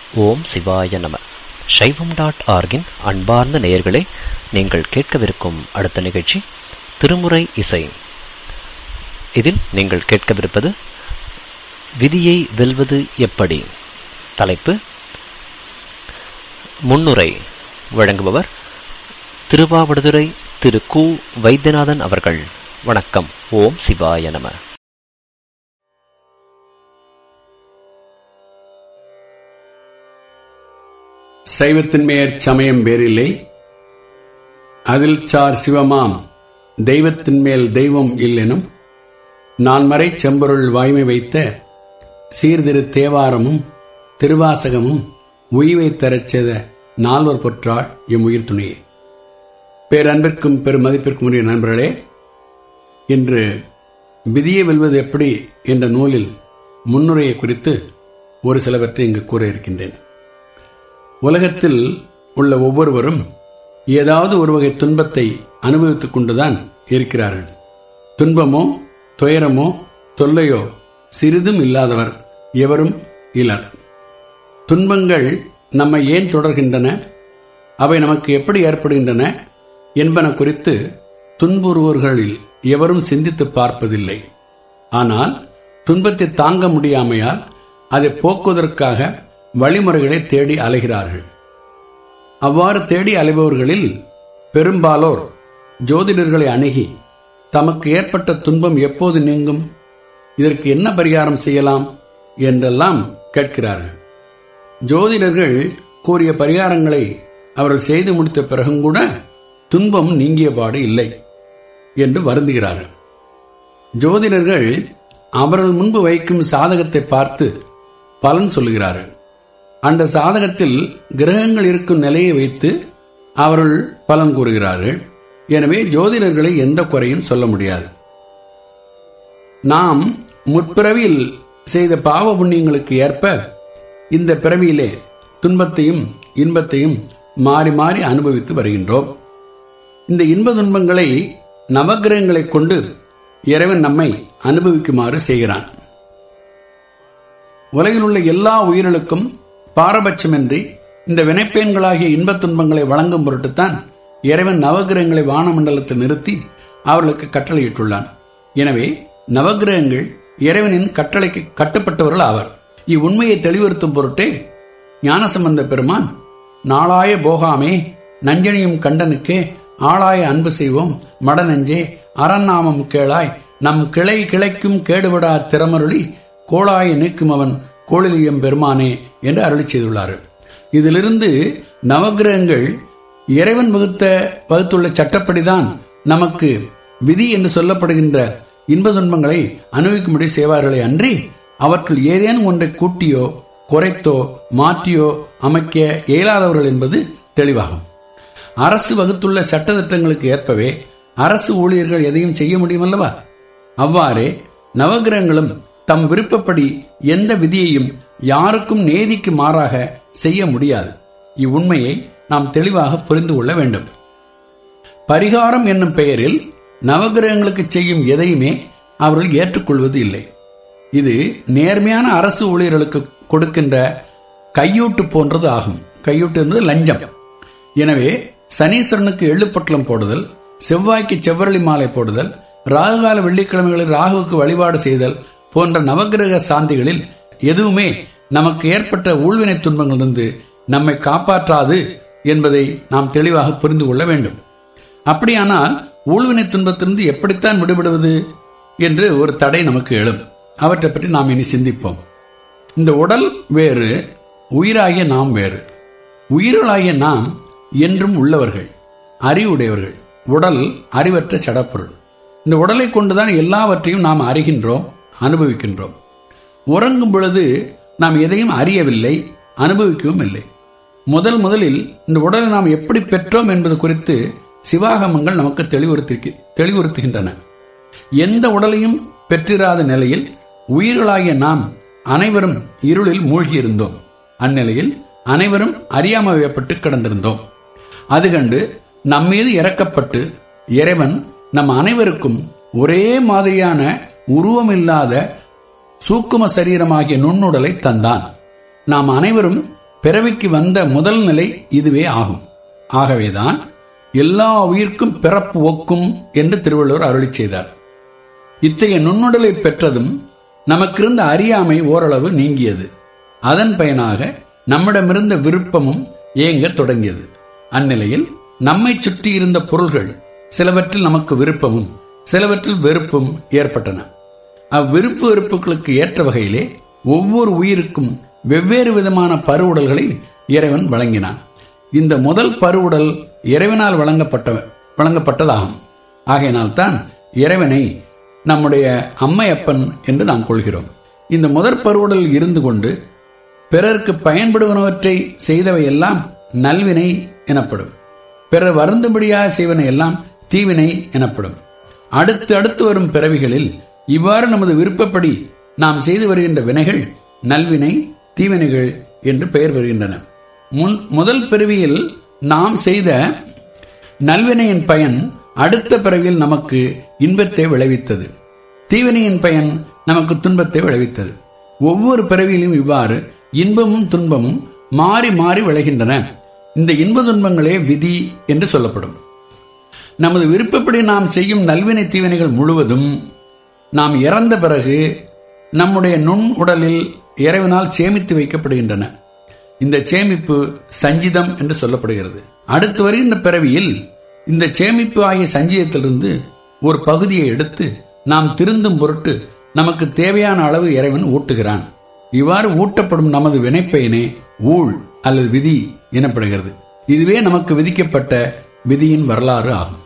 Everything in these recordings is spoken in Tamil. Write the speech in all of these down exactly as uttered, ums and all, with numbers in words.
ஓம் சிவாய நம. சைவம் டாட் ஆர்கின் அன்பார்ந்த நேயர்களே, நீங்கள் கேட்கவிருக்கும் அடுத்த நிகழ்ச்சி திருமுறை இசை. இதில் நீங்கள் கேட்கவிருப்பது விதியை வெல்வது எப்படி. தலைப்பு முன்னுரை. வழங்குபவர் திருவாவடுதுறை திரு கு வைத்தியநாதன் அவர்கள். வணக்கம். ஓம் சிவாய நம. சைவத்தின் மேற் சமயம் வேறில்லை, அதில் சார் சிவமாம் தெய்வத்தின் மேல் தெய்வம் இல்லெனும் நான்மறை செம்பொருள் வாய்மை வைத்த சீர்திரு தேவாரமும் திருவாசகமும் உய்வை தரச் செய்த நால்வர் பொற்றாள் எம் உயிர் துணையே. பேரன்பிற்கும் பெருமதிப்பிற்கும் உரிய நண்பர்களே, இன்று விதியை வெல்வது எப்படி என்ற நூலில் முன்னுரையை குறித்து ஒரு சிலவற்றை இங்கு கூற இருக்கின்றேன். உலகத்தில் உள்ள ஒவ்வொருவரும் ஏதாவது ஒரு வகை துன்பத்தை அனுபவித்துக் கொண்டுதான் இருக்கிறார்கள். துன்பமோ துயரமோ தொல்லையோ சிறிதும் இல்லாதவர் எவரும் இலர். துன்பங்கள் நம்மை ஏன் தொடர்கின்றன, அவை நமக்கு எப்படி ஏற்படுகின்றன என்பன குறித்து துன்புறுவோர்களில் எவரும் சிந்தித்து பார்ப்பதில்லை. ஆனால் துன்பத்தை தாங்க முடியாமையால் அதை போக்குவதற்காக வழிமுறைகளை தேடி அலைகிறார்கள். அவ்வாறு தேடி அலைபவர்களில் பெரும்பாலோர் ஜோதிடர்களை அணுகி தமக்கு ஏற்பட்ட துன்பம் எப்போது நீங்கும், இதற்கு என்ன பரிகாரம் செய்யலாம் என்றெல்லாம் கேட்கிறார்கள். ஜோதிடர்கள் கூறிய பரிகாரங்களை அவர்கள் செய்து முடித்த பிறகும் கூட துன்பம் நீங்கியபாடு இல்லை என்று வருந்துகிறார்கள். ஜோதிடர்கள் அவர்கள் முன்பு வைக்கும் சாதகத்தை பார்த்து பலன் சொல்லுகிறார்கள். அந்த சாதகத்தில் கிரகங்கள் இருக்கும் நிலையை வைத்து அவர்கள் பலன் கூறுகிறார்கள். எனவே ஜோதிடர்களை எந்த குறையும் சொல்ல முடியாது. நாம் முற்பிறவியில் செய்த பாவ புண்ணியங்களுக்கு ஏற்ப இந்த பிறவியிலே துன்பத்தையும் இன்பத்தையும் மாறி மாறி அனுபவித்து வருகின்றோம். இந்த இன்ப துன்பங்களை நவகிரகங்களை கொண்டு இறைவன் நம்மை அனுபவிக்குமாறு செய்கிறான். உலகில் உள்ள எல்லா உயிர்களுக்கும் பாரபட்சமின்றி இந்த வினைப்பேன்களாகிய இன்பத் துன்பங்களை வழங்கும் பொருட்டுத்தான் இறைவன் நவகிரகங்களை வானமண்டலத்தில் நிறுத்தி அவர்களுக்கு கட்டளையிட்டுள்ளான். எனவே நவகிரகங்கள் இறைவனின் கட்டளைக்கு கட்டுப்பட்டவர்கள் ஆவர். இவ்வுண்மையை தெளிவுறுத்தும் பொருட்டே ஞானசம்பந்த பெருமான் நாளாய போகாமே நஞ்சனியும் கண்டனுக்கே ஆளாய அன்பு செய்வோம் மடநெஞ்சே அறநாமம் கேளாய் நம் கிளை கிளைக்கும் கேடுபடா திறமருளி கோளாய நீக்கும் அவன் கோளிலியம் பெருமானே என்று அருளி செய்துள்ளார்கள். இதிலிருந்து நவகிரகங்கள் இறைவன் வகுத்த வகுத்துள்ள சட்டப்படிதான் நமக்கு விதி என்று சொல்லப்படுகின்ற இன்ப துன்பங்களை அனுபவிக்கும்படி செய்வார்களே அன்றி அவற்றுள் ஏதேனும் ஒன்றை கூட்டியோ குறைத்தோ மாற்றியோ அமைக்க இயலாதவர்கள் என்பது தெளிவாகும். அரசு வகுத்துள்ள சட்டத்திட்டங்களுக்கு ஏற்பவே அரசு ஊழியர்கள் எதையும் செய்ய முடியும் அல்லவா? அவ்வாறே நவகிரகங்களும் தம் விருப்பப்படி எந்த விதியையும் யாருக்கும் நீதிக்கு மாறாக செய்ய முடியாது. இவ்வுண்மையை நாம் தெளிவாக புரிந்து கொள்ள வேண்டும். பரிகாரம் என்னும் பெயரில் நவகிரகங்களுக்கு செய்யும் எதையுமே அவர்கள் ஏற்றுக்கொள்வது இல்லை. இது நேர்மையான அரசு ஊழியர்களுக்கு கொடுக்கின்ற கையூட்டு போன்றது ஆகும். கையூட்டு என்பது லஞ்சம். எனவே சனீஸ்வரனுக்கு எள்ளுப்பொட்டலம் போடுதல், செவ்வாய்க்கு செவ்வரளி மாலை போடுதல், ராகுகால வெள்ளிக்கிழமைகளில் ராகுவுக்கு வழிபாடு செய்தல் போன்ற நவகிரக சாந்திகளில் எதுவுமே நமக்கு ஏற்பட்ட ஊழ்வினை துன்பங்களிலிருந்து நம்மை காப்பாற்றாது என்பதை நாம் தெளிவாக புரிந்து கொள்ள வேண்டும். அப்படியானால் ஊழ்வினை துன்பத்திலிருந்து எப்படித்தான் விடுபடுவது என்று ஒரு தடை நமக்கு எழும். அவற்றை பற்றி நாம் இனி சிந்திப்போம். இந்த உடல் வேறு, உயிராகிய நாம் வேறு. உயிர்களாகிய நாம் என்றும் உள்ளவர்கள், அறிவுடையவர்கள். உடல் அறிவற்ற சடப்பொருள். இந்த உடலை கொண்டுதான் எல்லாவற்றையும் நாம் அறிகின்றோம், அனுபவிக்கின்றோம். உறங்கும் பொழுது நாம் எதையும் அறியவில்லை, அனுபவிக்கவும் இல்லை. முதல் முதலில் இந்த உடலை நாம் எப்படி பெற்றோம் என்பது குறித்து சிவாகமங்கள் நமக்கு தெளிவுறுத்தி தெளிவுறுத்துகின்றன. எந்த உடலையும் பெற்றிராத நிலையில் உயிர்களாகிய நாம் அனைவரும் இருளில் மூழ்கியிருந்தோம். அந்நிலையில் அனைவரும் அறியாமைப்பட்டு கிடந்திருந்தோம். அது கண்டு நம்மீது இறக்கப்பட்டு இறைவன் நம் அனைவருக்கும் ஒரே மாதிரியான உருவமில்லாத சூக்கும சரீரமாகிய நுண்ணுடலை தந்தான். நாம் அனைவரும் பிறவிக்கு வந்த முதல் நிலை இதுவே ஆகும். ஆகவேதான் எல்லா உயிர்க்கும் பிறப்பு ஒக்கும் என்று திருவள்ளுவர் அருளி செய்தார். இத்தகைய நுண்ணுடலை பெற்றதும் நமக்கிருந்த அறியாமை ஓரளவு நீங்கியது. அதன் பயனாக நம்மிடமிருந்த விருப்பமும் ஏங்க தொடங்கியது. அந்நிலையில் நம்மை சுற்றி இருந்த பொருள்கள் சிலவற்றில் நமக்கு விருப்பமும் சிலவற்றில் வெறுப்பும் ஏற்பட்டன. அவ்விருப்பு வெறுப்புகளுக்கு ஏற்ற வகையிலே ஒவ்வொரு உயிருக்கும் வெவ்வேறு விதமான பருவுடல்களை இறைவன் வழங்கினான். இந்த முதல் பருவுடல் இறைவனால் வழங்கப்பட்ட வழங்கப்பட்டதாகும். ஆகையினால் தான் இறைவனை நம்முடைய அம்மையப்பன் என்று நாம் கொள்கிறோம். இந்த முதற் பருவுடல் இருந்து கொண்டு பிறருக்கு பயன்படுவனவற்றை செய்தவை எல்லாம் நல்வினை எனப்படும். பிறர் வருந்தும்படியாக செய்வன எல்லாம் தீவினை எனப்படும். அடுத்து அடுத்து வரும் பிறவிகளில் இவ்வாறு நமது விருப்பப்படி நாம் செய்து வருகின்ற வினைகள் நல்வினை தீவினைகள் என்று பெயர் பெறுகின்றன. முதல் பிறவியில் நாம் செய்த நல்வினையின் பயன் அடுத்த பிறவியில் நமக்கு இன்பத்தை விளைவித்தது. தீவினையின் பயன் நமக்கு துன்பத்தை விளைவித்தது. ஒவ்வொரு பிறவியிலும் இவ்வாறு இன்பமும் துன்பமும் மாறி மாறி விளைகின்றன. இந்த இன்ப துன்பங்களே விதி என்று சொல்லப்படும். நமது விருப்பப்படி நாம் செய்யும் நல்வினை தீவினைகள் முழுவதும் நாம் இறந்த பிறகு நம்முடைய நுண் உடலில் இறைவனால் சேமித்து வைக்கப்படுகின்றன. இந்த சேமிப்பு சஞ்சிதம் என்று சொல்லப்படுகிறது. அடுத்து வருகின்ற பிறவியில் இந்த சேமிப்பு ஆகிய சஞ்சிதத்திலிருந்து ஒரு பகுதியை எடுத்து நாம் திருந்தும் பொருட்டு நமக்கு தேவையான அளவு இறைவன் ஊட்டுகிறான். இவ்வாறு ஊட்டப்படும் நமது வினைப்பயனே ஊழ் அல்லது விதி எனப்படுகிறது. இதுவே நமக்கு விதிக்கப்பட்ட விதியின் வரலாறு ஆகும்.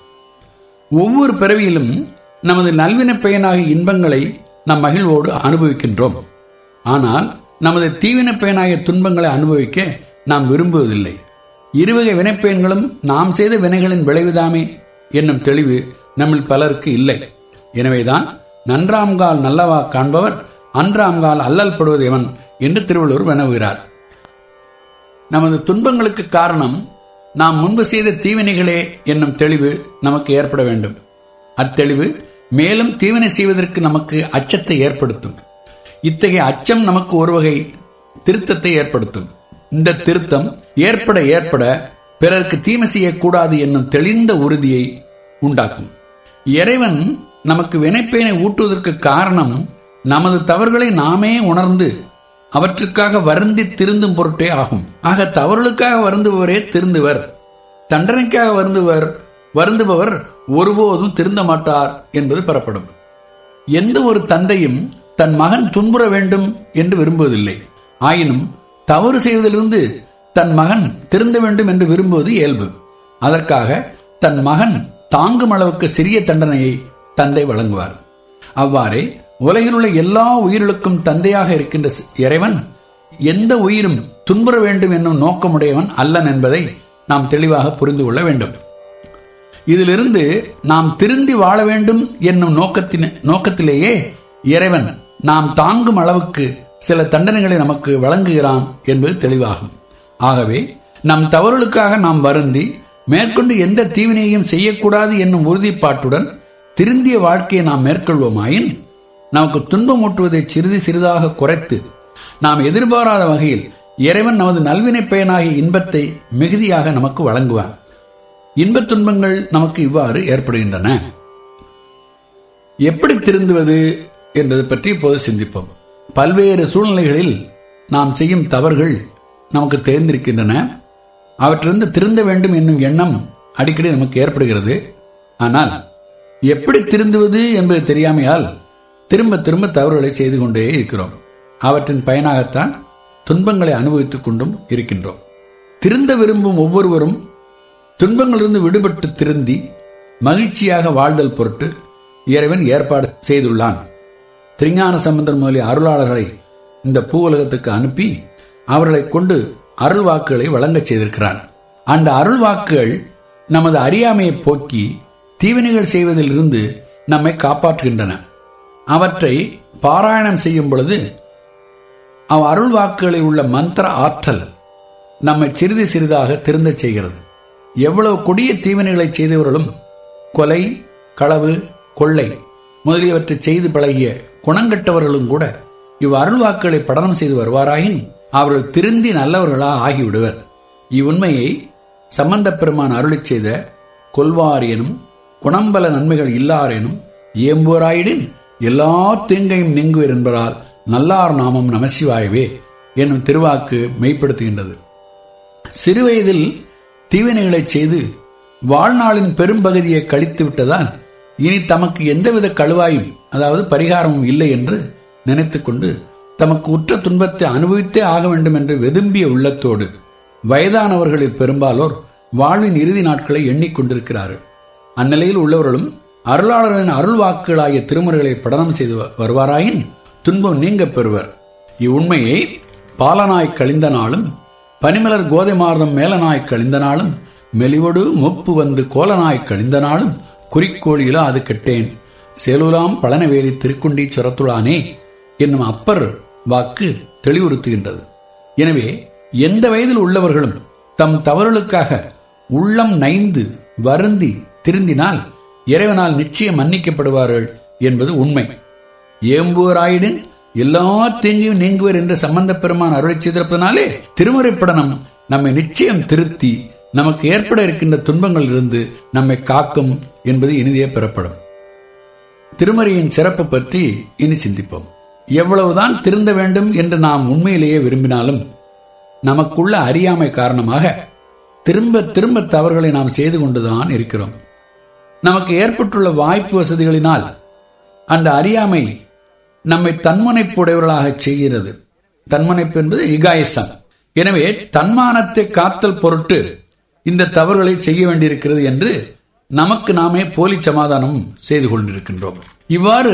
ஒவ்வொரு பிறவியிலும் நமது நல்வினை பயனாகிய இன்பங்களை நாம் மகிழ்வோடு அனுபவிக்கின்றோம். ஆனால் நமது தீவினை பயனாகிய துன்பங்களை அனுபவிக்க நாம் விரும்புவதில்லை. இருவகை வினைப்பயன்களும் நாம் செய்த வினைகளின் விளைவுதாமே என்னும் தெளிவு நம்மில் பலருக்கு இல்லை. எனவேதான் நன்றாம்கால் நல்லவா காண்பவர் அன்றாம்கால் அல்லல் படுவது எவன் என்று திருவள்ளுவர் வினவுகிறார். நமது துன்பங்களுக்கு காரணம் நாம் முன்பு செய்த தீவினைகளே என்னும் தெளிவு நமக்கு ஏற்பட வேண்டும். அத்தெளிவு மேலும் தீவினை செய்வதற்கு நமக்கு அச்சத்தை ஏற்படுத்தும். இத்தகைய அச்சம் நமக்கு ஒரு வகை திருத்தத்தை ஏற்படுத்தும். இந்த திருத்தம் ஏற்பட ஏற்பட பிறருக்கு தீமை செய்யக்கூடாது என்னும் தெளிந்த உறுதியை உண்டாக்கும். இறைவன் நமக்கு வினைப்பயனை ஊட்டுவதற்கு காரணம் நமது தவறுகளை நாமே உணர்ந்து அவற்றுக்காக வருந்தி திருந்தும் பொருட்டே ஆகும். ஆக தவறுகளுக்காக வருந்துபவரே திருந்துவர், தண்டனைக்காக வருந்துவர் வருந்துபவர் ஒருபோதும் திருந்த மாட்டார் என்பது பெறப்படும். எந்த ஒரு தந்தையும் தன் மகன் துன்புற வேண்டும் என்று விரும்புவதில்லை. ஆயினும் தவறு செய்வதிலிருந்து தன் மகன் திருந்த வேண்டும் என்று விரும்புவது இயல்பு. அதற்காக தன் மகன் தாங்கும் அளவுக்கு சிறிய தண்டனையை தந்தை வழங்குவார். அவ்வாறே உலகில் உள்ள எல்லா உயிர்களுக்கும் தந்தையாக இருக்கின்ற இறைவன் எந்த உயிரும் துன்புற வேண்டும் என்னும் நோக்கமுடையவன் அல்லன் என்பதை நாம் தெளிவாக புரிந்து கொள்ள வேண்டும். இதிலிருந்து நாம் திருந்தி வாழ வேண்டும் என்னும் நோக்கத்தின் நோக்கத்திலேயே இறைவன் நாம் தாங்கும் அளவுக்கு சில தண்டனைகளை நமக்கு வழங்குகிறான் என்பது தெளிவாகும். ஆகவே நம் தவறுகளுக்காக நாம் வருந்தி மேற்கொண்டு எந்த தீவினையையும் செய்யக்கூடாது என்னும் உறுதிப்பாட்டுடன் திருந்திய வாழ்க்கையை நாம் மேற்கொள்வோமாயின் நமக்கு துன்பம் ஊட்டுவதை சிறிது சிறிதாக குறைத்து நாம் எதிர்பாராத வகையில் இறைவன் நமது நல்வினை பயனாகிய இன்பத்தை மிகுதியாக நமக்கு வழங்குவான். இன்பத் துன்பங்கள் நமக்கு இவ்வாறு ஏற்படுகின்றன. எப்படி திருந்துவது என்பது பற்றி இப்போது சிந்திப்போம். பல்வேறு சூழ்நிலைகளில் நாம் செய்யும் தவறுகள் நமக்கு தெரிந்திருக்கின்றன. அவற்றிலிருந்து திருந்த வேண்டும் என்னும் எண்ணம் அடிக்கடி நமக்கு ஏற்படுகிறது. ஆனால் எப்படி திருந்துவது என்பது தெரியாமையால் திரும்ப திரும்ப தவறுகளை செய்து கொண்டே இருக்கிறோம். அவற்றின் பயனாகத்தான் துன்பங்களை அனுபவித்துக் கொண்டும் இருக்கின்றோம். திருந்த விரும்பும் ஒவ்வொருவரும் துன்பங்களிலிருந்து விடுபட்டு திருந்தி மகிழ்ச்சியாக வாழ்தல் பொருட்டு இறைவன் ஏற்பாடு செய்துள்ளான். திருஞான சம்பந்தர் முதலிய அருளாளர்களை இந்த பூவுலகத்துக்கு அனுப்பி அவர்களை கொண்டு அருள் வாக்குகளை வழங்கச் செய்திருக்கிறான். அந்த அருள் வாக்குகள் நமது அறியாமையை போக்கி தீவினைகள் செய்வதில் இருந்து நம்மை காப்பாற்றுகின்றன. அவற்றை பாராயணம் செய்யும் பொழுது அவ் அருள் வாக்குகளில் உள்ள மந்திர ஆற்றல் நம்மை சிறிது சிறிதாக திருந்தச் செய்கிறது. எவ்வளவு கொடிய தீவினைகளை செய்தவர்களும் கொலை, களவு, கொள்ளை முதலியவற்றை செய்து பழகிய குணங்கட்டவர்களும் கூட இவ் அருள் வாக்குகளை படனம் செய்து வருவாராயின் அவர்கள் திருந்தி நல்லவர்களாக ஆகிவிடுவர். இவ்வுண்மையை சம்பந்தப் பெருமான் அருளிச் செய்த கொல்வாரேனும் குணம்பல நன்மைகள் இல்லாரேனும் ஏம்புவராயிடின் எல்லா தீங்கையும் நீங்குவர் என்பதால் நல்லார் நாமம் நமசிவாயவே என்னும் திருவாக்கு மெய்ப்படுத்துகின்றது. சிறுவயதில் தீவினைகளை செய்து வாழ்நாளின் பெரும்பகுதியை கழித்து விட்டதால் இனி தமக்கு எந்தவித கழுவாயும் அதாவது பரிகாரமும் இல்லை என்று நினைத்துக் கொண்டு தமக்கு உற்ற துன்பத்தை அனுபவித்தே ஆக வேண்டும் என்று வெதும்பிய உள்ளத்தோடு வயதானவர்களில் பெரும்பாலோர் வாழ்வின் இறுதி நாட்களை எண்ணிக்கொண்டிருக்கிறார்கள். அந்நிலையில் உள்ளவர்களும் அருளாளரின் அருள் வாக்குகளாகிய திருமுறைகளை படனம் செய்து வருவாராயின் துன்பம் நீங்க பெறுவர். இவ்வுண்மையை பாலனாய் கழிந்த நாளும் பனிமலர் கோதை மார்தம் மேலனாய் கழிந்த நாளும் மெலிவொடு முப்பு வந்து கோலனாய் கழிந்த நாளும் குறிக்கோளிலா அது கெட்டேன் சேலுலாம் பழனவேலி திருக்குண்டி சுரத்துளானே என்னும் அப்பர் வாக்கு தெளிவுறுத்துகின்றது. எனவே எந்த வயதில் உள்ளவர்களும் தம் தவறுகளுக்காக உள்ளம் நைந்து வருந்தி திருந்தினால் இறைவனால் நிச்சயம் மன்னிக்கப்படுவார்கள் என்பது உண்மை. ஏம்புவராயிடன் எல்லா தீங்கையும் நீங்குவர் என்று சம்பந்தப் பெருமான் அருளைச் செய்திருப்பதனாலே திருமுறைப்படனம் நம்மை நிச்சயம் திருத்தி நமக்கு ஏற்பட இருக்கின்ற துன்பங்களில் இருந்து நம்மை காக்கும் என்பது இனிதே பெறப்படும். திருமறையின் சிறப்பு பற்றி இனி சிந்திப்போம். எவ்வளவுதான் திருந்த வேண்டும் என்று நாம் உண்மையிலேயே விரும்பினாலும் நமக்குள்ள அறியாமை காரணமாக திரும்ப திரும்ப தவறுகளை நாம் செய்து கொண்டுதான் இருக்கிறோம். நமக்கு ஏற்பட்டுள்ள வாய்ப்பு வசதிகளினால் அந்த அறியாமை நம்மை தன்முனைப்புடையவர்களாக செய்கிறது. தன்முனைப்பு என்பது இகாயசம். எனவே தன்மானத்தை காத்தல் பொருட்டு இந்த தவறுகளை செய்ய வேண்டியிருக்கிறது என்று நமக்கு நாமே போலி சமாதானம் செய்து கொண்டிருக்கின்றோம். இவ்வாறு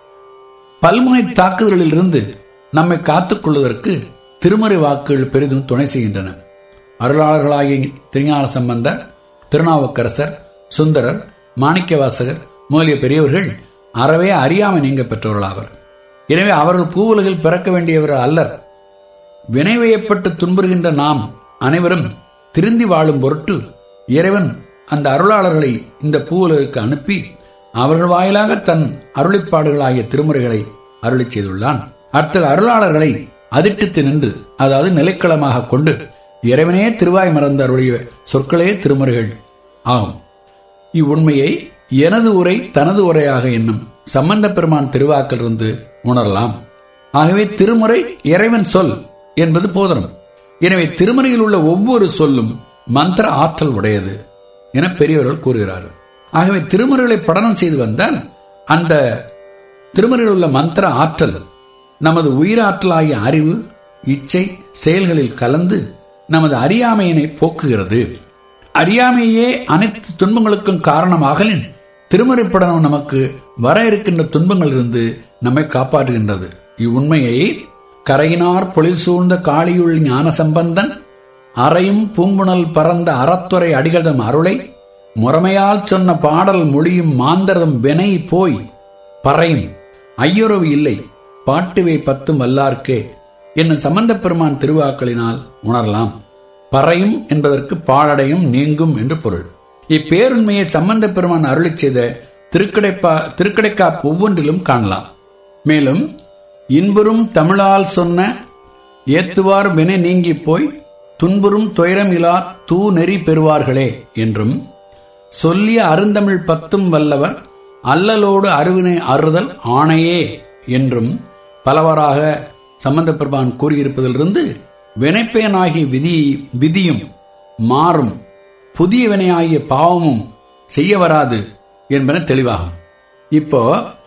பல்முனை தாக்குதலில் இருந்து நம்மை காத்துக் கொள்வதற்கு திருமறை வாக்குகள் பெரிதும் துணை செய்கின்றன. அருளாளர்களாகிய திருஞான சம்பந்தர், திருநாவுக்கரசர், சுந்தரர், மாணிக்கவாசகர் முதலிய பெரியவர்கள் அறவே அறியாமை நீங்க பெற்றவர்களாவர். எனவே அவர்கள் பூவுலகில் பிறக்க வேண்டியவர்கள் அல்லர். வினைவயப்பட்டு துன்புறுகின்ற நாம் அனைவரும் திருந்தி வாழும் பொருட்டு இறைவன் அந்த அருளாளர்களை இந்த பூவுலகிற்கு அனுப்பி அவர்கள் வாயிலாக தன் அருளிப்பாடுகளாகிய திருமுறைகளை அருளி செய்துள்ளான். அத்தகைய அருளாளர்களை அதிர்ஷ்டித்து நின்று அதாவது நிலைக்களமாக கொண்டு இறைவனே திருவாய் மறந்த அருளிய சொற்களே திருமுறைகள் ஆகும். இவ்வுண்மையை எனது உரை தனது உரையாக என்னும் சம்பந்த பெருமான் திருவாக்கிலிருந்து உணரலாம். ஆகவே திருமுறை இறைவன் சொல் என்பது போதனம். எனவே திருமுறையில் உள்ள ஒவ்வொரு சொல்லும் மந்திர ஆற்றல் உடையது என பெரியவர்கள் கூறுகிறார்கள். ஆகவே திருமுறைகளை படனம் செய்து வந்தால் அந்த திருமுறையில் உள்ள மந்திர ஆற்றல் நமது உயிராற்றலாகிய அறிவு, இச்சை, செயல்களில் கலந்து நமது அறியாமையினை போக்குகிறது. அறியாமையே அனைத்து துன்பங்களுக்கும் காரணமாகலின் திருமுறை படனம் நமக்கு வர இருக்கின்ற துன்பங்களிலிருந்து நம்மை காப்பாற்றுகின்றது. இவ்வுண்மையை கரையினார் பொழில் சூழ்ந்த காளியுள் ஞான சம்பந்தன் அறையும் பூம்புணல் பறந்த அறத்துறை அடிகளம் அருளை முறைமையால் சொன்ன பாடல் மொழியும் மாந்தரம் வெனை போய் பறையும் ஐயுறவு இல்லை பாட்டுவை பத்தும் வல்லார்க்கே என்னும் சம்பந்தப் பெருமான் திருவாக்களினால் உணரலாம். பறையும் என்பதற்கு பாழடையும் நீங்கும் என்று பொருள். இப்பேருண்மையை சம்பந்தப் பெருமான் அருளிச் செய்த திருக்கடைப்பா திருக்கடைக்கா ஒவ்வொன்றிலும் காணலாம். மேலும் இன்புறும் தமிழால் சொன்ன ஏத்துவார் வினை நீங்கி போய் துன்புறும் துயரம் இலா தூ நெறி பெறுவார்களே என்றும் சொல்லிய அருந்தமிழ் பத்தும் வல்லவர் அல்லலோடு அருவினை அறுதல் ஆணையே என்றும் பலவாறாக சம்பந்தப் பெருமான் கூறியிருப்பதிலிருந்து வினைப்பயனாகிய விதி விதியும் மாறும், புதிய வினையாகிய பாவமும் செய்ய வராது என்பன தெளிவாகும். இப்போ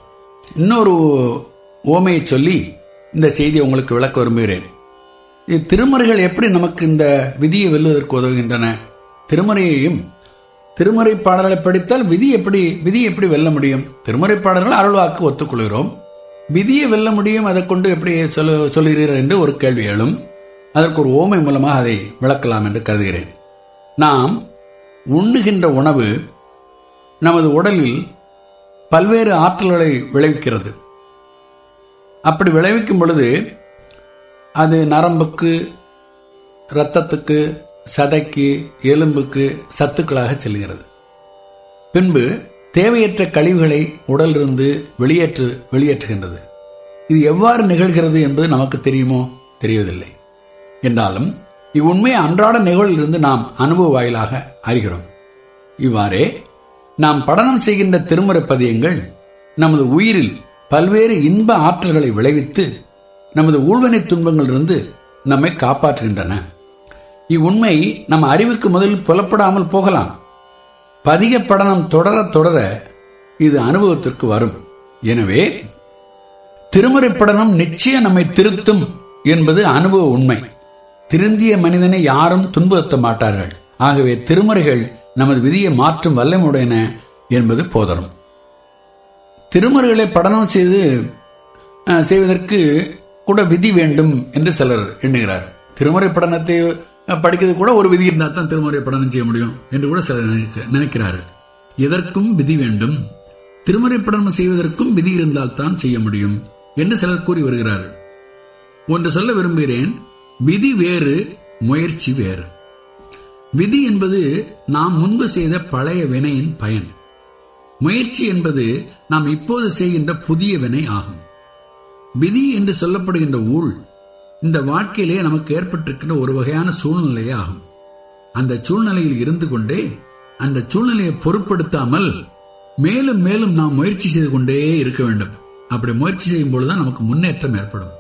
இன்னொரு ஓமையை சொல்லி இந்த செய்தியை உங்களுக்கு விளக்க விரும்புகிறேன். திருமுறைகள் எப்படி நமக்கு இந்த விதியை வெல்லுவதற்கு உதவுகின்றன? திருமுறையையும் திருமுறை பாடல்களை படித்தால் விதி எப்படி விதி எப்படி வெல்ல முடியும்? திருமுறை பாடல்கள் அருள்வாக்கு ஒத்துக்கொள்கிறோம். விதியை வெல்ல முடியும், அதை கொண்டு எப்படி சொல்லுகிறீர்கள் என்று ஒரு கேள்வி எழும். அதற்கு ஒரு ஓமை மூலமாக அதை விளக்கலாம் என்று கருதுகிறேன். நாம் உண்ணுகின்ற உணவு நமது உடலில் பல்வேறு ஆற்றல்களை விளைவிக்கிறது. அப்படி விளைவிக்கும் பொழுது அது நரம்புக்கு, இரத்தத்துக்கு, சதைக்கு, எலும்புக்கு சத்துக்களாக செல்கிறது. பின்பு தேவையற்ற கழிவுகளை உடலிலிருந்து வெளியேற்று வெளியேற்றுகின்றது. இது எவ்வாறு நிகழ்கிறது என்பது நமக்கு தெரியுமோ? தெரிவதில்லை. என்றாலும் இவ்வுண்மையை அன்றாட நிகழ்விலிருந்து நாம் அனுபவ வாயிலாக அறிகிறோம். இவ்வாறே நாம் படனம் செய்கின்ற திருமுறை பதியங்கள் நமது உயிரில் பல்வேறு இன்ப ஆற்றல்களை விளைவித்து நமது ஊழ்வினை துன்பங்களிலிருந்து நம்மை காப்பாற்றுகின்றன. இவ்வுண்மை நம் அறிவுக்கு முதலில் புலப்படாமல் போகலாம். பதிக படனம் தொடர தொடர இது அனுபவத்திற்கு வரும். எனவே திருமுறை படனம் நிச்சயம் நம்மை திருத்தும் என்பது அனுபவ உண்மை. திருந்திய மனிதனை யாரும் துன்புறுத்த மாட்டார்கள். ஆகவே திருமுறைகள் நமது விதியை மாற்றும் வல்லமுடையன என்பது போதரும். திருமுறைகளை படனம் செய்து செய்வதற்கு கூட விதி வேண்டும் என்று சிலர் எண்ணுகிறார். திருமுறை படனத்தை படிக்கிறது கூட ஒரு விதி இருந்தால் தான் திருமுறை படனம் செய்ய முடியும் என்று கூட சிலர் நினைக்கிறார்கள். இதற்கும் விதி வேண்டும், திருமுறை படனம் செய்வதற்கும் விதி இருந்தால் தான் செய்ய முடியும் என்று சிலர் கூறி வருகிறார்கள். ஒன்று சொல்ல விரும்புகிறேன், விதி வேறு, முயற்சி வேறு. விதி என்பது நாம் முன்பு செய்த பழைய வினையின் பயன். முயற்சி என்பது நாம் இப்போது செய்கின்ற புதிய வினை ஆகும். விதி என்று சொல்லப்படுகின்ற ஊழ் இந்த வாழ்க்கையிலே நமக்கு ஏற்பட்டிருக்கின்ற ஒரு வகையான சூழ்நிலையே ஆகும். அந்த சூழ்நிலையில் இருந்து கொண்டே அந்த சூழ்நிலையை பொருட்படுத்தாமல் மேலும் மேலும் நாம் முயற்சி செய்து கொண்டே இருக்க வேண்டும். அப்படி முயற்சி செய்யும் பொழுதுதான் நமக்கு முன்னேற்றம் ஏற்படும்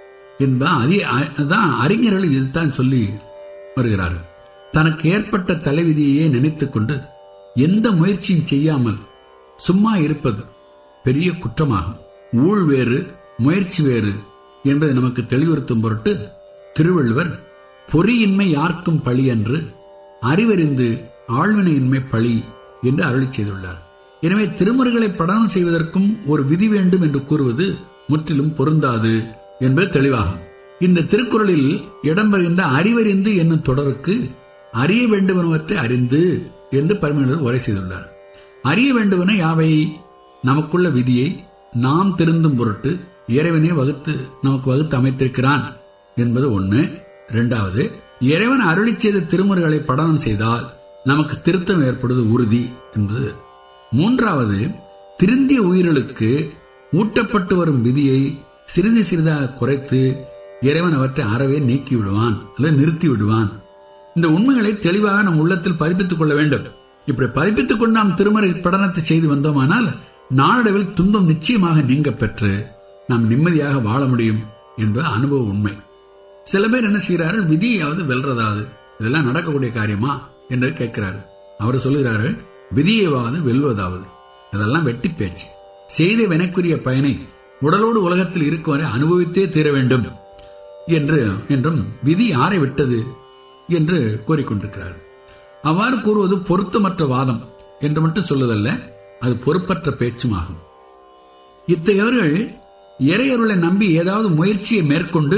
என்பதான் அறிஞர்கள் இதுதான் சொல்லி வருகிறார்கள். தனக்கு ஏற்பட்ட தலைவிதியையே நினைத்துக் கொண்டு எந்த முயற்சியும் செய்யாமல் சும்மா இருப்பது பெரிய குற்றமாகும். ஊழ் வேறு, முயற்சி வேறு என்பதை நமக்கு தெளிவுறுத்தும் பொருட்டு திருவள்ளுவர் பொறியின்மை யாருக்கும் பழி என்று, அறிவறிந்து ஆழ்வினையின்மை பழி என்று அருளி செய்துள்ளார். எனவே திருமுறைகளை படனம் செய்வதற்கும் ஒரு விதி வேண்டும் என்று கூறுவது முற்றிலும் பொருந்தாது என்பது தெளிவாகும். இந்த திருக்குறளில் இடம்பெறுகின்ற அறிவறிந்து என்னும் தொடருக்கு அறிய வேண்டுவனவற்றை அறிந்து என்று பரிமேலழகர் உரை செய்துள்ளார். அறிய வேண்டுவன யாவை? நமக்குள்ள விதியை நாம் திருந்தும் பொருட்டு இறைவனே வகுத்து நமக்கு வகுத்து அமைத்திருக்கிறான் என்பது ஒன்று. இரண்டாவது, இறைவன் அருளி செய்த திருமுறைகளை படனம் செய்தால் நமக்கு திருத்தம் ஏற்படுவது உறுதி என்பது. மூன்றாவது, திருந்திய உயிர்களுக்கு ஊட்டப்பட்டு வரும் விதியை சிறிது சிறிதாக குறைத்து இறைவன் அவற்றை அறவே நீக்கி விடுவான் அல்லது நிறுத்தி விடுவான். இந்த உண்மைகளை தெளிவாக நம் உள்ளத்தில் பதிப்பித்துக் கொள்ள வேண்டும். இப்படி பதிப்பித்துக் கொண்டு நாம் திருமுறை படனத்தை செய்து வந்தோமானால் நாளடைவில் துன்பம் நிச்சயமாக நீங்க பெற்று நாம் நிம்மதியாக வாழ முடியும் என்பது அனுபவ உண்மை. சில பேர் என்ன செய்கிறார்கள், விதியாவது வெல்றதாவது, இதெல்லாம் நடக்கக்கூடிய காரியமா என்று கேட்கிறார்கள். அவர் சொல்லுகிறாரு, விதியைவாவது வெல்வதாவது, இதெல்லாம் வெட்டி பேச்சு. செய்த வினைக்குரிய பயனை உடலோடு உலகத்தில் இருக்கும் வரை அனுபவித்தே தீர வேண்டும் என்று என்றும் விதி யாரை விட்டது என்று கூறிக்கொண்டிருக்கிறார். அவ்வாறு கூறுவது பொருத்தமற்ற வாதம் என்று மட்டும் சொல்லுதல்ல, அது பொறுப்பற்ற பேச்சுமாகும். இத்தகையவர்கள் இறையருளை நம்பி ஏதாவது முயற்சியை மேற்கொண்டு,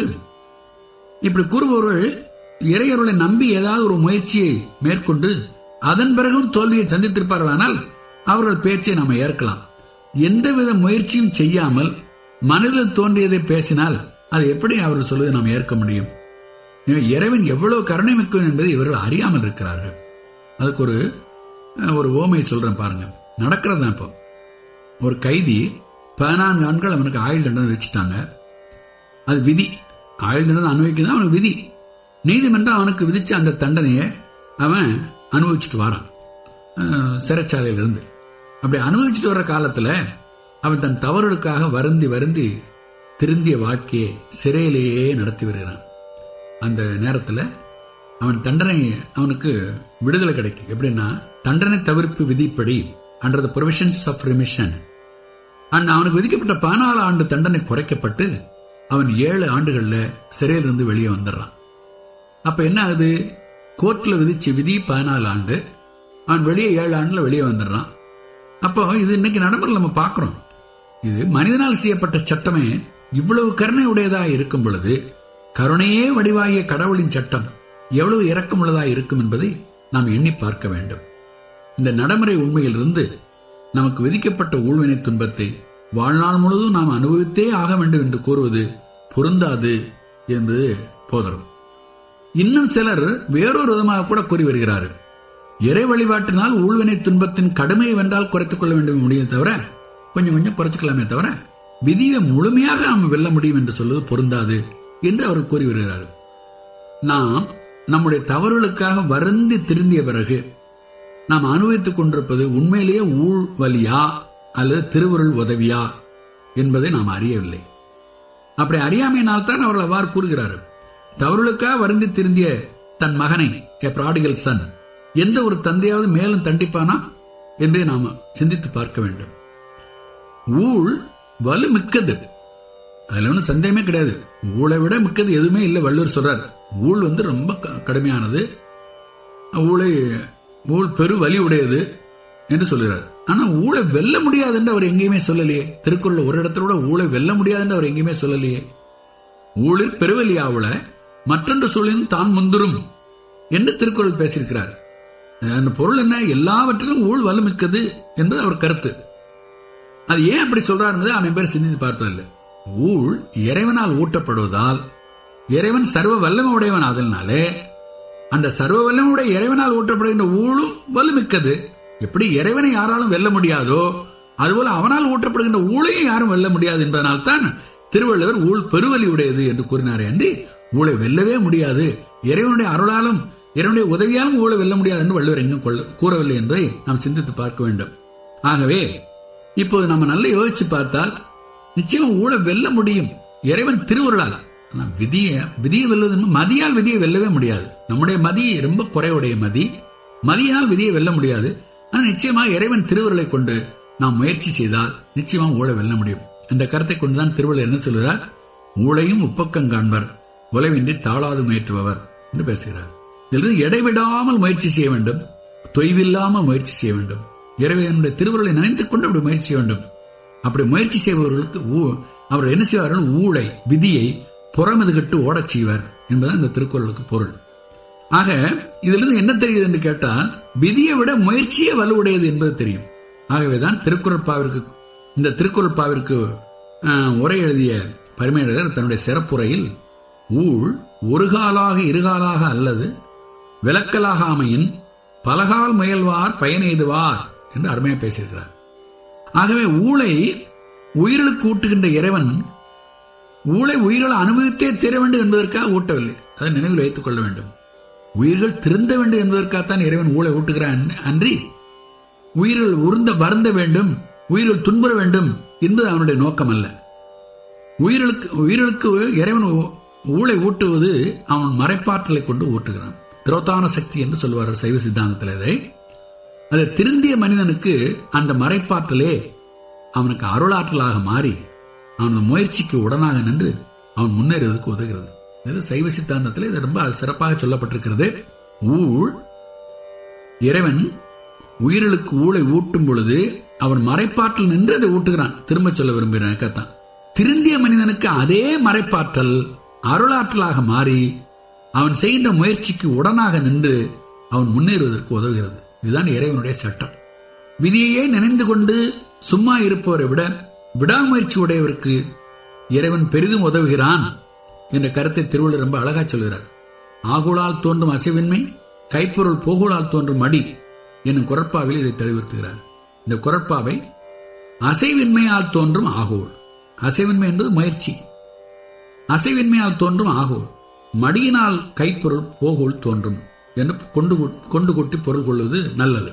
இப்படி கூறுபவர்கள் இறையருளை நம்பி ஏதாவது ஒரு முயற்சியை மேற்கொண்டு அதன் பிறகும் தோல்வியை சந்தித்திருப்பார்களானால் அவர்கள் பேச்சை நாம் ஏற்கலாம். எந்தவித முயற்சியும் செய்யாமல் மனதில் தோன்றியதை பேசினால் அது எப்படி அவர்கள் சொல்வதை நாம் ஏற்க முடியும்? இறைவன் எவ்வளவு கருணை மிக்கவன் என்பதை இவர்கள் அறியாமல் இருக்கிறார்கள். அதுக்கு ஒரு ஒரு ஓமை சொல்றேன் பாருங்க. நடக்கிறதா, இப்போ ஒரு கைதி பதினான்கு ஆண்கள் அவனுக்கு ஆயுள் தண்டனை வச்சுட்டாங்க. அது விதி. ஆயுள் தண்டனை அனுபவிக்கிறது அவனுக்கு விதி. நீதிமன்றம் அவனுக்கு விதிச்ச அந்த தண்டனையை அவன் அனுபவிச்சுட்டு வரான் சிறைச்சாலையில இருந்து. அப்படி அனுபவிச்சுட்டு வர்ற காலத்துல அவன் தன் தவறுகளுக்காக வருந்தி வருந்தி திருந்திய வாழ்க்கையை சிறையிலேயே நடத்தி வருகிறான். அந்த நேரத்துல அவன் தண்டனை, அவனுக்கு விடுதலை கிடைக்கும். எப்படின்னா, தண்டனை தவிர்ப்பு விதிப்படி under the provisions of remission and அவனுக்கு விதிக்கப்பட்ட பதினாலு ஆண்டு தண்டனை குறைக்கப்பட்டு அவன் ஏழு ஆண்டுகள்ல சிறையிலிருந்து வெளியே வந்துடுறான். அப்ப என்ன ஆகுது? கோர்ட்ல விதிச்ச விதி பதினாலு ஆண்டு, அவன் வெளியே ஏழு ஆண்டுல வெளியே வந்துடுறான். அப்போ இது இன்னைக்கு நடைமுறையில் நம்ம பார்க்கிறோம். இது மனிதனால் செய்யப்பட்ட சட்டமே இவ்வளவு கருணை உடையதாக இருக்கும் பொழுது, கருணையே வடிவாகிய கடவுளின் சட்டம் எவ்வளவு இரக்கமுள்ளதாக இருக்கும் என்பதை நாம் எண்ணி பார்க்க வேண்டும். இந்த நடைமுறை உண்மையிலிருந்து நமக்கு விதிக்கப்பட்ட ஊழ்வினை துன்பத்தை வாழ்நாள் முழுவதும் நாம் அனுபவித்தே ஆக வேண்டும் என்று கூறுவது பொருந்தாது என்பது போதரும். இன்னும் சிலர் வேறொரு விதமாக கூட கூறி வருகிறார்கள். இறை வழிபாட்டினால் ஊழ்வினை துன்பத்தின் கடுமையை வென்றால் குறைத்துக் கொள்ள வேண்டும் முடியும் தவிர, கொஞ்சம் கொஞ்சம் குறைச்சிக்கலாமே தவிர விதியை முழுமையாக நாம் வெல்ல முடியும் என்று சொல்வது பொருந்தாது என்று அவர் கூறி வருகிறார்கள். நாம் நம்முடைய தவறுகளுக்காக வருந்தி திருந்திய பிறகு நாம் அனுபவித்துக் கொண்டிருப்பது உண்மையிலேயே ஊழ் வலியா அல்லது திருவருள் உதவியா என்பதை நாம் அறியவில்லை. அப்படி அறியாமையினால் தான் அவர்கள் அவ்வாறு கூறுகிறார்கள். தவறுகளுக்காக வருந்தி திருந்திய தன் மகனை, a prodigal son, எந்த ஒரு தந்தையாவது மேலும் தண்டிப்பானா என்றே நாம் சிந்தித்து பார்க்க வேண்டும். ஊழ் வலு மிக்கது, அதுல ஒன்றும் சந்தேகமே கிடையாது. ஊழை விட மிக்கது எதுவுமே இல்லை. வள்ளுவர் சொல்றார், ஊழ் வந்து ரொம்ப கடுமையானது, ஊழை ஊழ் பெரு வலி உடையது என்று சொல்கிறார். ஆனா ஊழை வெல்ல முடியாது என்று அவர் எங்கேயுமே சொல்லலையே. திருக்குறள் ஒரு இடத்துல கூட ஊழை வெல்ல முடியாது என்று அவர் எங்கேயுமே சொல்லலையே. ஊழில் பெருவலியாவுல மற்றொன்று சொல்லின் தான் முந்துரும் என்று திருக்குறள் பேசியிருக்கிறார். அந்த பொருள் என்ன? எல்லாவற்றிலும் ஊழ் வலுமிக்கது என்பது அவர் கருத்து. அது ஏன் அப்படி சொல்றாரு அவன் பேர் சிந்தித்து பார்ப்பதில்லை. ஊழ் இறைவனால் ஊட்டப்படுவதால் இறைவன் சர்வ வல்லமை உடையவன். அதனாலே அந்த சர்வ வல்லமையுடைய இறைவனால் ஊட்டப்படுகின்ற ஊழும் வலுமிக்கது. எப்படி இறைவனை யாராலும் வெல்ல முடியாதோ அதுபோல அவனால் ஊட்டப்படுகின்ற ஊழையும் யாரும் வெல்ல முடியாது என்பதனால் தான் திருவள்ளுவர் ஊழ் பெருவலி உடையது என்று கூறினாரே அன்றி ஊழை வெல்லவே முடியாது, இறைவனுடைய அருளாலும் இறைவனுடைய உதவியாலும் ஊழை வெல்ல முடியாது என்று வள்ளுவர் எங்கும் கூறவில்லை என்பதை நாம் சிந்தித்து பார்க்க வேண்டும். ஆகவே இப்போது நம்ம நல்லா யோசிச்சு பார்த்தால் நிச்சயம் ஊழை வெல்ல முடியும் இறைவன் திருவருளால். விதிய விதியை வெல்வது மதியால் விதியை வெல்லவே முடியாது. நம்முடைய மதி ரொம்ப குறைவுடைய மதி, மதியால் விதியை வெல்ல முடியாது. ஆனால் நிச்சயமாக இறைவன் திருவருளை கொண்டு நாம் முயற்சி செய்தால் நிச்சயமாக ஊழை வெல்ல முடியும். அந்த கருத்தை கொண்டுதான் திருவள்ளுவர் என்ன சொல்கிறார்? ஊழையும் உப்பக்கம் காண்பர் உழைவின்றி தாளாது முயற்றுபவர் என்று பேசுகிறார். இதில் இடைவிடாமல் முயற்சி செய்ய வேண்டும், தொய்வில்லாமல் முயற்சி செய்ய வேண்டும். இறைவனுடைய திருவருளை நினைத்துக் கொண்டு அப்படி முயற்சி செய்ய வேண்டும். அப்படி முயற்சி செய்பவர்களுக்கு அவர் என்ன செய்வார்கள்? ஊழை விதியை புறமெதுகட்டு ஓடச் செய்வர் என்பது இந்த திருக்குறளுக்கு பொருள். ஆக இதிலிருந்து என்ன தெரியுது என்று கேட்டால் விதியை விட முயற்சியே வலுவுடையது என்பது தெரியும். ஆகவேதான் திருக்குறள்பாவிற்கு இந்த திருக்குறள்பாவிற்கு உரை எழுதிய பரிமேலழகர் தன்னுடைய சிறப்புரையில் ஊழ் ஒரு காலாக இருகாலாக அல்லது விலக்கலாக அமையின் பலகால் முயல்வார் பயனெய்துவார் என்று அருமையாக பேசியிருக்கிறார். ஆகவே ஊழை உயிர்களுக்கு ஊட்டுகின்ற இறைவன் ஊழை உயிர்களை அனுபவித்தே தீர வேண்டும் என்பதற்காக ஊட்டவில்லை. அதை நினைவில் வைத்துக் கொள்ள வேண்டும். உயிர்கள் திருந்த வேண்டும் என்பதற்காகத்தான் இறைவன் ஊழை ஊட்டுகிறான் அன்றி உயிர்கள் உருந்த வருந்த வேண்டும், உயிர்கள் துன்புற வேண்டும் என்பது அவனுடைய நோக்கம் அல்ல. உயிர்களுக்கு உயிர்களுக்கு இறைவன் ஊழை ஊட்டுவது அவன் மறைப்பாற்றலை கொண்டு ஊட்டுகிறான். திரோதான சக்தி என்று சொல்லுவார்கள் சைவ சித்தாந்தத்தில். இதை அதை திருந்திய மனிதனுக்கு அந்த மறைப்பாற்றலே அவனுக்கு அருளாற்றலாக மாறி அவனது முயற்சிக்கு உடனாக நின்று அவன் முன்னேறுவதற்கு உதவுகிறது. சைவ சித்தாந்தத்தில் இது ரொம்ப சிறப்பாக சொல்லப்பட்டிருக்கிறது. ஊழ் இறைவன் உயிர்களுக்கு ஊழை ஊட்டும் பொழுது அவன் மறைப்பாற்றல் நின்று அதை ஊட்டுகிறான். திரும்ப சொல்ல விரும்புகிறேன், திருந்திய மனிதனுக்கு அதே மறைப்பாற்றல் அருளாற்றலாக மாறி அவன் செய்கின்ற முயற்சிக்கு உடனாக நின்று அவன் முன்னேறுவதற்கு உதவுகிறது. இதுதான் இறைவனுடைய சட்டம். விதியையே நினைந்து கொண்டு சும்மா இருப்பவரை விட விடாமுயற்சி உடையவருக்கு இறைவன் பெரிதும் உதவுகிறான் என்ற கருத்தை திருவள்ளுவர் ரொம்ப அழகா சொல்கிறார். ஆகுளால் தோன்றும் அசைவின்மை கைப்பொருள் போகுளால் தோன்றும் மடி என்னும் குறட்பாவில் இதை தெளிவுறுத்துகிறார். இந்த குறட்பாவை அசைவின்மையால் தோன்றும் ஆகோல், அசைவின்மை என்பது முயற்சி, அசைவின்மையால் தோன்றும் ஆகோல், மடியினால் கைப்பொருள் போகோல் தோன்றும் என்று கொண்டு கொண்டு கூட்டி பொருள் கொள்வது நல்லது.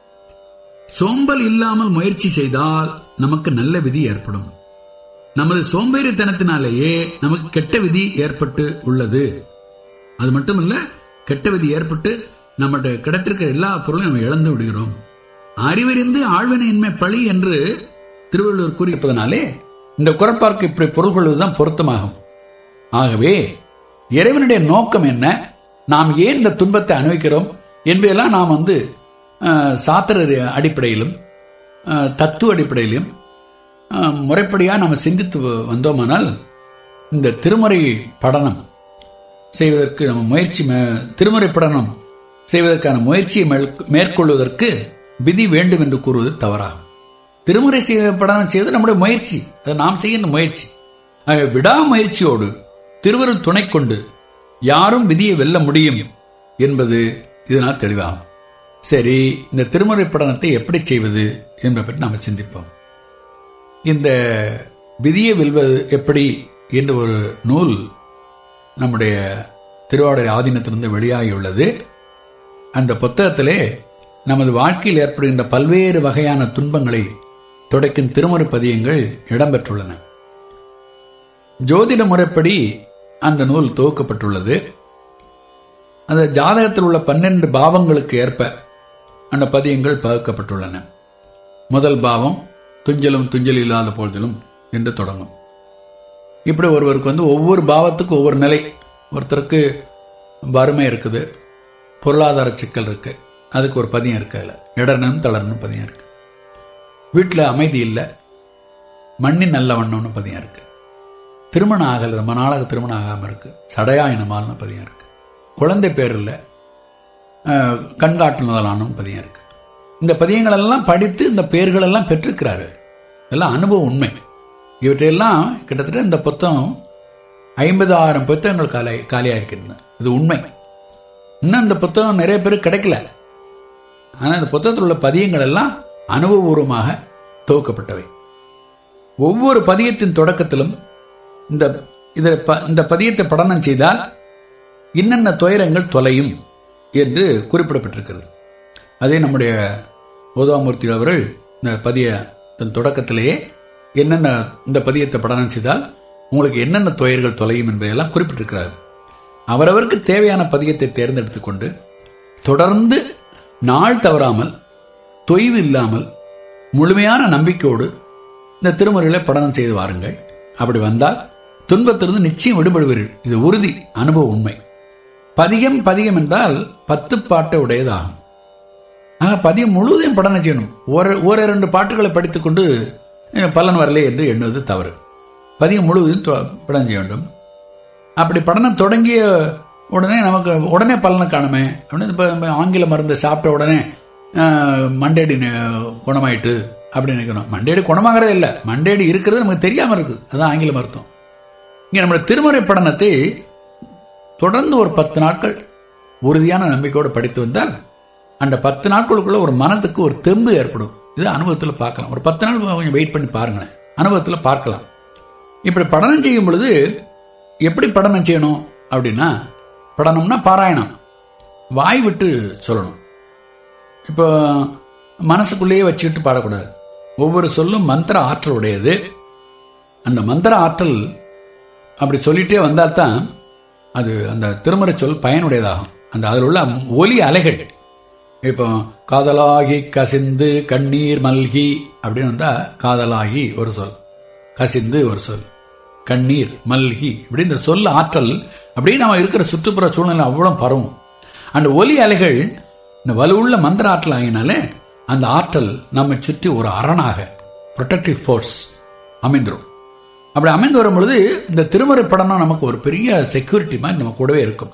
சோம்பல் இல்லாமல் முயற்சி செய்தால் நமக்கு நல்ல விதி ஏற்படும். நமது சோம்பேறித்தனத்தினாலேயே நமக்கு கெட்ட விதி ஏற்பட்டு உள்ளது. அது மட்டுமல்ல, கெட்ட விதி ஏற்பட்டு நம்மகிட்ட கிடைத்திருக்கிற எல்லா பொருளும் நம்ம இழந்து விடுகிறோம். அறிவறிந்து ஆழ்வினையின்மை பழி என்று திருவள்ளுவர் கூறியிருப்பதனாலே இந்த குறப்பார்க்கு இப்படி பொருள் கொள்வதுதான் பொருத்தமாகும். ஆகவே இறைவனுடைய நோக்கம் என்ன, நாம் ஏன் இந்த துன்பத்தை அனுபவிக்கிறோம் என்பதெல்லாம் நாம் வந்து சாத்திர அடிப்படையிலும் தத்துவ அடிப்படையிலும் முறைப்படியா நம்ம சிந்தித்து வந்தோமானால் இந்த திருமுறை படனம் செய்வதற்கு நம்ம முயற்சி திருமுறை படனம் செய்வதற்கான முயற்சியை மேற்கொள்வதற்கு விதி வேண்டும் என்று கூறுவது தவறாகும். திருமுறை படனம் செய்வது நம்முடைய முயற்சி, அதை நாம் செய்கின்ற முயற்சி. விடாமுயற்சியோடு திருவருள் துணை கொண்டு யாரும் விதியை வெல்ல முடியும் என்பது இதனால் தெளிவாகும். சரி, இந்த திருமுறை படனத்தை எப்படி செய்வது என்பதை பற்றி நாம் சிந்திப்போம். இந்த விதியை வெல்வது எப்படி என்ற ஒரு நூல் நம்முடைய திருவாவடுதுறை ஆதீனத்திலிருந்து வெளியாகியுள்ளது. அந்த புத்தகத்திலே நமது வாழ்க்கையில் ஏற்படுகின்ற பல்வேறு வகையான துன்பங்களை துடைக்கும் திருமுறை பதியங்கள் இடம்பெற்றுள்ளன. ஜோதிட முறைப்படி அந்த நூல் தொகுக்கப்பட்டுள்ளது. அந்த ஜாதகத்தில் உள்ள பன்னெண்டு பாவங்களுக்கு ஏற்ப அந்த பதியங்கள் பகுக்கப்பட்டுள்ளன. முதல் பாவம் துஞ்சலும் துஞ்சல் இல்லாத பொழுதிலும் என்று தொடங்கும். இப்படி ஒருவருக்கு வந்து ஒவ்வொரு பாவத்துக்கும் ஒவ்வொரு நிலை. ஒருத்தருக்கு வறுமை இருக்குது, பொருளாதார சிக்கல் இருக்கு, அதுக்கு ஒரு பதியம் இருக்கு. அதில் இடர்னு தளர்னு பதியம் இருக்கு. வீட்டில் அமைதி இல்லை, மண்ணின் நல்ல வண்ணம்னு பதியம் இருக்கு. திருமணம் ஆகல, ரொம்ப நாளாக திருமணம் ஆகாமல் இருக்கு, சடையாயினமால்னு பதியம் இருக்கு. குழந்தை பேர் இல்லை, கண்காட்டு முதலானும் பதியம் இருக்கு. இந்த பதியங்கள் எல்லாம் படித்து இந்த பெயர்கள் எல்லாம் பெற்றிருக்கிறாரு. இதெல்லாம் அனுபவம், உண்மை. இவற்றையெல்லாம் கிட்டத்தட்ட இந்த புத்தகம் ஐம்பது ஆயிரம் புத்தகங்கள் காலி காலியாயிருக்கின்றன. இது உண்மை. இன்னும் இந்த புத்தகம் நிறைய பேருக்கு கிடைக்கல. ஆனால் இந்த புத்தகத்தில் உள்ள பதியங்கள் எல்லாம் அனுபவபூர்வமாக துவக்கப்பட்டவை. ஒவ்வொரு பதியத்தின் தொடக்கத்திலும் இந்த இந்த பதியத்தை படனம் செய்தால் இன்னென்ன துயரங்கள் தொலையும் என்று குறிப்பிடப்பட்டிருக்கிறது. அதே நம்முடைய ஓதுவாமூர்த்தி அவர்கள் இந்த பதியத்தின் தொடக்கத்திலேயே என்னென்ன இந்த பதியத்தை படனம் செய்தால் உங்களுக்கு என்னென்ன துயர்கள் தொலையும் என்பதையெல்லாம் குறிப்பிட்டிருக்கிறார். அவரவருக்கு தேவையான பதியத்தை தேர்ந்தெடுத்துக் கொண்டு தொடர்ந்து நாள் தவறாமல், தொய்வு இல்லாமல், முழுமையான நம்பிக்கையோடு இந்த திருமுறைகளை படனம் செய்து வாருங்கள். அப்படி வந்தால் துன்பத்திலிருந்து நிச்சயம் விடுபடுவீர்கள். இது உறுதி, அனுபவ உண்மை. பதிகம் பதிகம் என்றால் பத்து பாட்டை உடையதாகும். ஆக பதியம் முழுவதையும் படனம் செய்யணும். ஒரு இரண்டு பாட்டுகளை படித்துக் கொண்டு பலன் வரலை என்று எண்ணுவது தவறு. பதியம் முழுவதும் படனம் செய்ய வேண்டும். அப்படி படனம் தொடங்கிய உடனே நமக்கு உடனே பலனை காணுமே அப்படின்னு இப்போ ஆங்கில மருந்து சாப்பிட்ட உடனே மண்டேடி குணமாயிட்டு அப்படின்னு நினைக்கணும். மண்டேடி குணமாகறதே இல்லை, மண்டேடி இருக்கிறது நமக்கு தெரியாமல் இருக்குது. அதுதான் ஆங்கில மருத்துவம். இங்கே நம்முடைய திருமுறை படனத்தை தொடர்ந்து ஒரு பத்து நாட்கள் உறுதியான நம்பிக்கையோடு படித்து வந்தால் அந்த பத்து நாட்களுக்குள்ள ஒரு மனத்துக்கு ஒரு தெம்பு ஏற்படும். இது அனுபவத்தில் பார்க்கலாம். ஒரு பத்து நாள் கொஞ்சம் வெயிட் பண்ணி பாருங்களேன், அனுபவத்தில் பார்க்கலாம். இப்படி படனம் செய்யும் பொழுது எப்படி படனம் செய்யணும் அப்படின்னா, படனம்னா பாராயணம், வாய் விட்டு சொல்லணும். இப்போ மனசுக்குள்ளேயே வச்சுக்கிட்டு பாடக்கூடாது. ஒவ்வொரு சொல்லும் மந்திர ஆற்றல் உடையது. அந்த மந்திர ஆற்றல் அப்படி சொல்லிட்டே வந்தால்தான் அது அந்த திருமுறை சொல் பயனுடையதாகும். அந்த அதில் உள்ள ஒலி அலைகள், இப்போ காதலாகி கசிந்து கண்ணீர் மல்கி அப்படின்னு வந்தா காதலாகி ஒரு சொல், கசிந்து ஒரு சொல், கண்ணீர் மல்கி இப்படி இந்த சொல் ஆற்றல் அப்படியே நம்ம இருக்கிற சுற்றுப்புற சூழ்நிலை அவ்வளவு பரவும். அந்த ஒலி அலைகள் இந்த வலுவுள்ள மந்திர ஆற்றல் ஆகினாலே அந்த ஆற்றல் நம்மை சுற்றி ஒரு அரணாக, ப்ரொடெக்டிவ் ஃபோர்ஸ் அமைந்துரும். அப்படி அமைந்து வரும் பொழுது இந்த திருமுறை படனம் நமக்கு ஒரு பெரிய செக்யூரிட்டி மாதிரி நம்ம கூடவே இருக்கும்.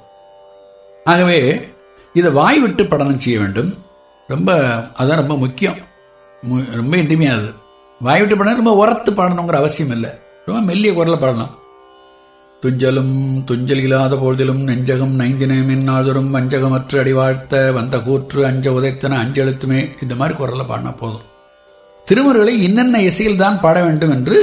ஆகவே இதை வாய் விட்டு படனம் செய்ய வேண்டும். ரொம்ப அதான் ரொம்ப முக்கியம், ரொம்ப இன்றிமையானது. வாய் விட்டு படணும். ரொம்ப உரத்து பாடணுங்கிற அவசியம் இல்லை, ரொம்ப மெல்லிய குரல பாடலாம். துஞ்சலும் துஞ்சல் இல்லாத பொழுதிலும் நெஞ்சகம் நைந்தினமின் நாதரும் வஞ்சகமற்று அடிவாழ்த்த வந்த கூற்று அஞ்ச உதைத்தன அஞ்செழுத்துமே, இந்த மாதிரி குரல்ல பாடினா போதும். திருமுறைகளை இன்னென்ன இசையில் தான் பாட வேண்டும் என்று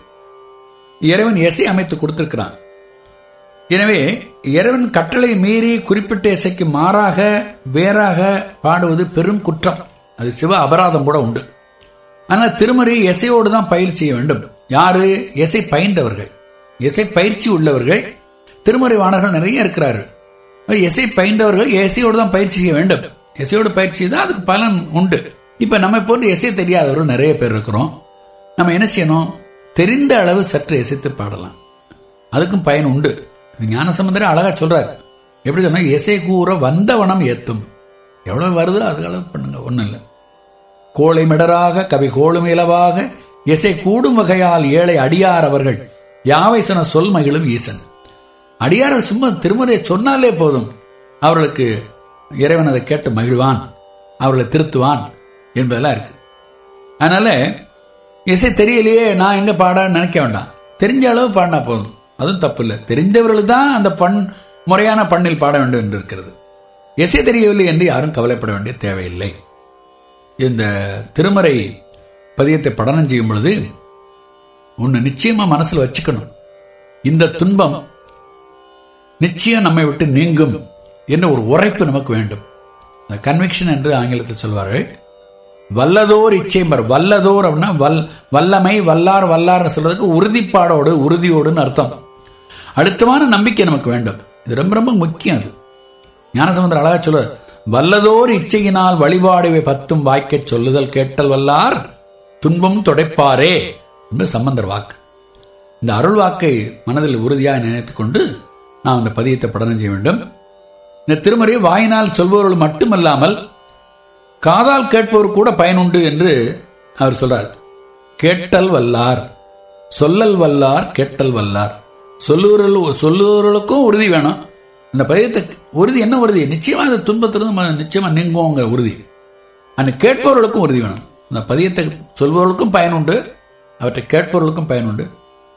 இறைவன் இசை அமைத்து கொடுத்திருக்கிறான். எனவே இறைவன் கட்டளை மீறி குறிப்பிட்ட இசைக்கு மாறாக வேறாக பாடுவது பெரும் குற்றம். அது சிவ அபராதம் கூட உண்டு. ஆனால் திருமுறை இசையோடு தான் பயிற்சி செய்ய வேண்டும். யாரு? இசை பயின்றவர்கள், இசை பயிற்சி உள்ளவர்கள். திருமுறை வாணர்கள் நிறைய இருக்கிறார்கள். இசை பயின்றவர்கள் இசையோடு தான் பயிற்சி செய்ய வேண்டும். இசையோடு பயிற்சி தான் அதுக்கு பலன் உண்டு. இப்ப நம்ம போன்ற இசை தெரியாதவர்கள் நிறைய பேர் இருக்கிறோம். நம்ம என்ன செய்யணும்? தெரிந்த அளவு சற்று இசைத்து பாடலாம், அதுக்கும் பயன் உண்டு. ஞானசம்பந்தரே அழகா சொல்றாரு. எப்படி சொன்னா, இசை கூற வந்தவனம் ஏத்தும். எவ்வளவு வருதோ அது அளவு பண்ணுங்க, ஒண்ணும் இல்லை. கோளை மிடராக கவி கோளும் இலவாக இசை கூடும் வகையால் ஏழை அடியார் அவர்கள் யாவை சொன்ன சொல் மகிழும் ஈசன். அடியார் சும்மா திருமுறையை சொன்னாலே போதும், அவர்களுக்கு இறைவன் அதை கேட்டு மகிழ்வான், அவர்களை திருத்துவான் என்பதெல்லாம் இருக்கு. அதனால இசை தெரியலையே நான் எங்க பாட நினைக்க வேண்டாம். தெரிஞ்ச அளவு பாடினா போதும், அதுவும் தப்பு இல்லை. தெரிந்தவர்கள் தான் அந்த பண் முறையான பண்ணில் பாட வேண்டும் என்று இருக்கிறது. இசை தெரியவில்லை என்று யாரும் கவலைப்பட வேண்டிய தேவையில்லை. இந்த திருமறை பதியத்தை படனம் செய்யும் பொழுது ஒன்னு நிச்சயமா மனசுல வச்சுக்கணும். இந்த துன்பம் நிச்சயம் நம்மை விட்டு நீங்கும் என்ற ஒரு உரைப்பு நமக்கு வேண்டும். கன்விக்ஷன் என்று ஆங்கிலத்தில் சொல்வார்கள். வல்லதோர் இச்சைம்பர், வல்லதோர் அப்படின்னா வல் வல்லமை வல்லார் வல்லார் சொல்றதுக்கு உறுதிப்பாடோடு உறுதியோடுன்னு அர்த்தம். அடுத்தமான நம்பிக்கை நமக்கு வேண்டும். இது ரொம்ப ரொம்ப முக்கியம். அது ஞானசம்பந்தர் அழகா சொல்ல, வல்லதோர் இச்சையினால் வழிபாடுவை பத்தும் வாய்க்க சொல்லுதல் கேட்டல் வல்லார் துன்பம் தொடைப்பாரே என்று சம்பந்தர் வாக்கு. இந்த அருள் வாக்கை மனதில் உறுதியாக நினைத்துக் கொண்டு நாம் இந்த பதியத்தை படனம் செய்ய வேண்டும். இந்த திருமறை வாயினால் சொல்பவர்கள் மட்டுமல்லாமல் காதால் கேட்பவர் கூட பயனுண்டு என்று அவர் சொல்றார். கேட்டல் வல்லார், சொல்லல் வல்லார், கேட்டல் வல்லார். சொல்லுவர்கள் சொல்லுவர்களுக்கும் உறுதி வேணும். அந்த பதியத்தை உறுதி என்ன உறுதி? நிச்சயமா அந்த துன்பத்திலிருந்து நிச்சயமா நீங்குவோங்கிற உறுதி. அந்த கேட்பவர்களுக்கும் உறுதி வேணும். அந்த பதியத்தை சொல்பவர்களுக்கும் பயனுண்டு, அவற்றை கேட்பவர்களுக்கும் பயனுண்டு.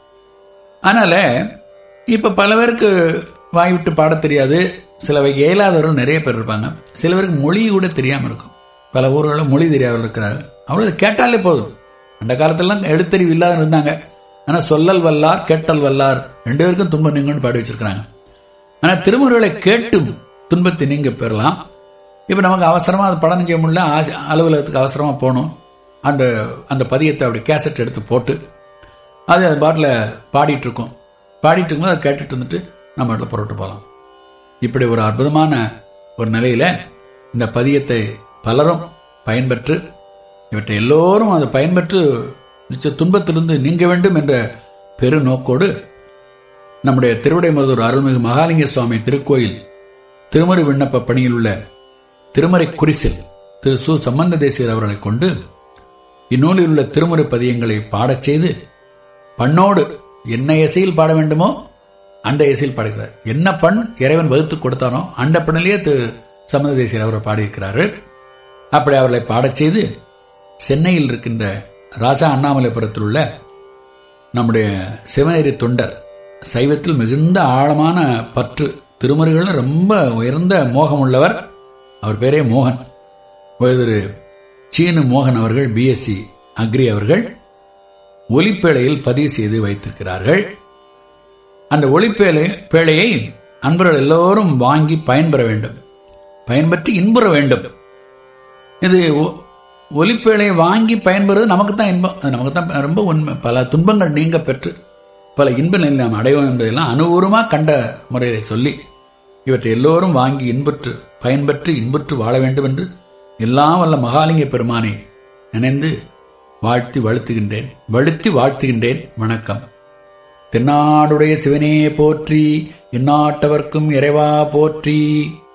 அதனால இப்ப பல பேருக்கு வாய் விட்டு பாட தெரியாது. சில வகை இயலாதவர்கள் நிறைய பேர் இருப்பாங்க. சில பேருக்கு மொழி கூட தெரியாம இருக்கும். பல ஊர்களில் மொழி தெரியாதவர்கள் இருக்கிறார். அவ்வளவு கேட்டாலே போதும். அந்த காலத்திலாம் எழுத்தறிவு இல்லாத இருந்தாங்க. ஆனா சொல்லல் வல்லார் கேட்டல் வல்லார் ரெண்டு பேருக்கும் துன்பம் நீங்கன்னு பாடி வச்சிருக்கிறாங்க. ஆனா திருமுறைகளை கேட்டும் துன்பத்தை நீங்க பெறலாம். இப்ப நமக்கு அவசரமா அது படம் செய்ய முடியல, அலுவலகத்துக்கு அவசரமா போகணும். அந்த அந்த பதியத்தை அப்படி கேசட் எடுத்து போட்டு அது அது பாட்டில் பாடிட்டு இருக்கோம். பாடிட்டு இருக்கும்போது அதை கேட்டுட்டு இருந்துட்டு நம்ம இடத்துல புறப்பட்டு போகலாம். இப்படி ஒரு அற்புதமான ஒரு நிலையில இந்த பதியத்தை பலரும் பயன்பெற்று இவற்றை எல்லோரும் அதை பயன்பெற்று நிச்சய துன்பத்திலிருந்து நீங்க வேண்டும் என்ற பெரு நோக்கோடு நம்முடைய திருவிடைமருதூர் அருள்மிகு மகாலிங்க சுவாமி திருக்கோயில் திருமறை விண்ணப்ப பணியில் உள்ள திருமறை குறிசில் திரு சு சம்பந்த தேசியர் அவர்களை கொண்டு இந்நூலில் உள்ள திருமுறை பதியங்களை பாடச் செய்து பண்ணோடு என்ன இசையில் பாட வேண்டுமோ அந்த இசையில் பாடுகிறார். என்ன பண் இறைவன் வகுத்து கொடுத்தானோ அந்த பண்ணிலேயே திரு சம்பந்த தேசியர் அவரை பாடியிருக்கிறார்கள். அப்படி அவர்களை பாடச் செய்து சென்னையில் இருக்கின்ற ராஜா அண்ணாமலைபுரத்தில் உள்ள நம்முடைய சிவநேரி தொண்டர், சைவத்தில் மிகுந்த ஆழமான பற்று, திருமுறைகள் ரொம்ப உயர்ந்த மோகம் உள்ளவர். அவர் பேரே மோகன். திரு சீனு மோகன் அவர்கள் பிஎஸ்சி அக்ரி அவர்கள் ஒலிப்பேழையில் பதிவு செய்து வைத்திருக்கிறார்கள். அந்த ஒலிப்பேழை பேழையை அன்பர்கள் எல்லோரும் வாங்கி பயன்பெற வேண்டும், பயன்பெற்று இன்புற வேண்டும். இது ஒலிப்பேழையை வாங்கி பயன்பெறுவது நமக்கு தான் இன்பம், அது நமக்கு தான் ரொம்ப உண்மை. பல துன்பங்கள் நீங்க பெற்று பல இன்ப நிலை நாம் அடைவோம் என்பதெல்லாம் அனுபவமா கண்ட முறையை சொல்லி இவற்றை எல்லோரும் வாங்கி இன்புற்று பயன்பெற்று இன்புற்று வாழ வேண்டும் என்று எல்லாம் வல்ல மகாலிங்க பெருமானை நினைந்து வாழ்த்தி வாழ்த்துகின்றேன் வழுத்தி வாழ்த்துகின்றேன். வணக்கம். தென்னாடுடைய சிவனே போற்றி, எந்நாட்டவர்க்கும் இறைவா போற்றி.